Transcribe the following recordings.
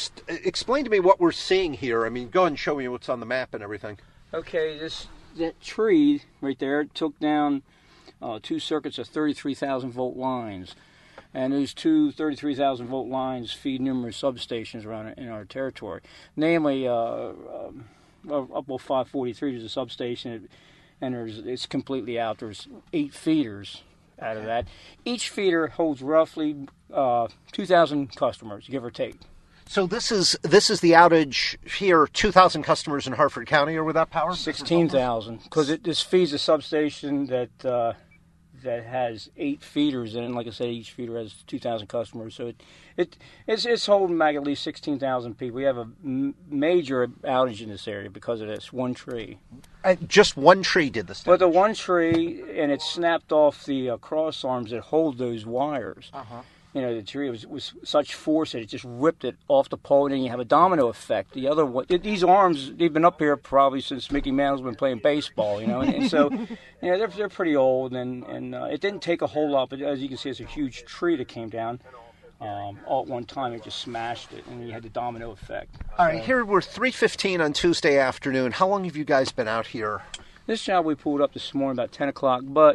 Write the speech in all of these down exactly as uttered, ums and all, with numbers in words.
Just explain to me what we're seeing here. I mean, go ahead and show me what's on the map and everything. Okay, this that tree right there took down uh, two circuits of thirty-three thousand volt lines. And those two thirty-three thousand volt lines feed numerous substations around in our territory. Namely, uh, um, up on five forty-three, there's a substation, and there's, it's completely out. There's eight feeders out of that. Each feeder holds roughly uh, two thousand customers, give or take. So this is this is the outage here. two thousand customers in Harford County are without power? sixteen thousand, because this feeds a substation that uh, that has eight feeders in it. And like I said, each feeder has two thousand customers. So it, it it's, it's holding back at least sixteen thousand people. We have a m- major outage in this area because of this one tree. Uh, just one tree did this damage? But the one tree, and it snapped off the uh, cross arms that hold those wires. Uh-huh. You know, the tree was, was such force that it just ripped it off the pole, and then you have a domino effect. The other one, these arms, they've been up here probably since Mickey Mantle's been playing baseball, you know, and, and so, you know, they're they're pretty old, and and uh, it didn't take a whole lot, but as you can see, it's a huge tree that came down. Um, all at one time, it just smashed it, and you had the domino effect. All right, here we're three fifteen on Tuesday afternoon. How long have you guys been out here? This job we pulled up this morning about ten o'clock, but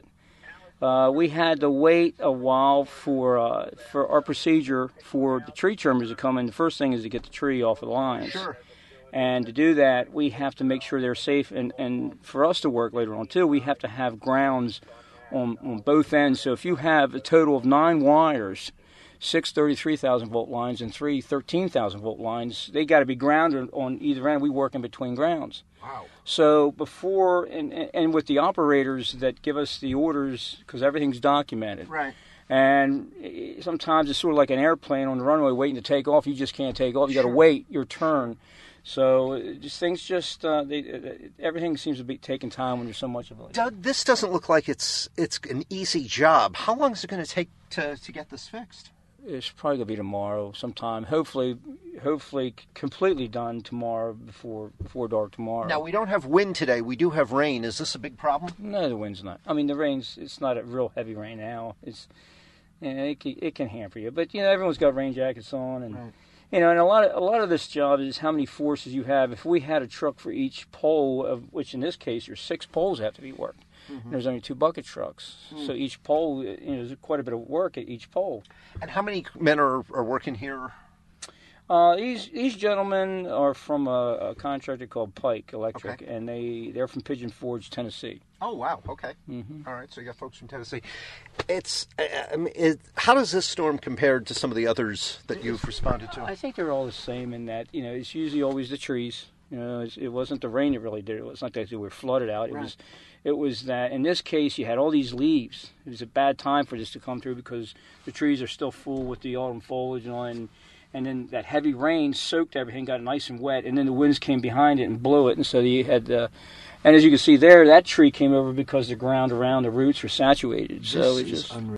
Uh, we had to wait a while for uh, for our procedure for the tree trimmers to come in. The first thing is to get the tree off of the lines. Sure. And to do that, we have to make sure they're safe. And, and for us to work later on, too, we have to have grounds on, on both ends. So if you have a total of nine wires, six thirty-three thousand volt lines and three thirteen thousand volt lines, they got to be grounded on either end. We work in between grounds. Wow. So before, and, and with the operators that give us the orders, because everything's documented. Right. And sometimes it's sort of like an airplane on the runway waiting to take off. You just can't take off. You got to Sure. wait your turn. So just things just, uh, they, everything seems to be taking time when there's so much of it. Doug, this doesn't look like it's it's an easy job. How long is it going to take to to get this fixed? It's probably going to be tomorrow sometime. Hopefully, hopefully completely done tomorrow before before dark tomorrow. Now, we don't have wind today. We do have rain. Is this a big problem? No, the wind's not. I mean, the rain's, it's not a real heavy rain now. It's, you know, it, can, it can hamper you. But, you know, everyone's got rain jackets on. And, right. you know, and a lot of a lot of this job is how many forces you have. If we had a truck for each pole, of which in this case, there's six poles that have to be worked. Mm-hmm. There's only two bucket trucks. Mm. So each pole, you know, there's quite a bit of work at each pole. And how many men are, are working here? Uh, these these gentlemen are from a, a contractor called Pike Electric, okay. and they, they're from Pigeon Forge, Tennessee. Oh, wow. Okay. Mm-hmm. All right. So you got folks from Tennessee. It's I mean, it, how does this storm compare to some of the others that you've responded to? I think they're all the same in that, you know, it's usually always the trees. You know, it's, it wasn't the rain that really did it. It's not that they were flooded out. It right. was, it was that in this case you had all these leaves. It was a bad time for this to come through because the trees are still full with the autumn foliage and all, and, and then that heavy rain soaked everything, got nice and wet, and then the winds came behind it and blew it, and so you had, uh, and as you can see there, that tree came over because the ground around the roots were saturated. So this it just. Unreal.